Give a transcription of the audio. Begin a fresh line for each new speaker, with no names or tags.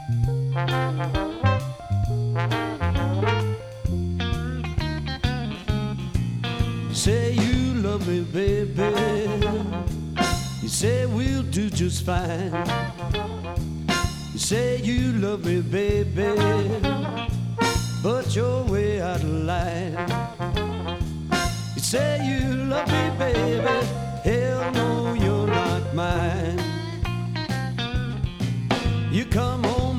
Say you love me, baby. You say we'll do just fine. You say you love me, baby, but you're way out of line. You say you love me, baby. Hell no, you're not mine.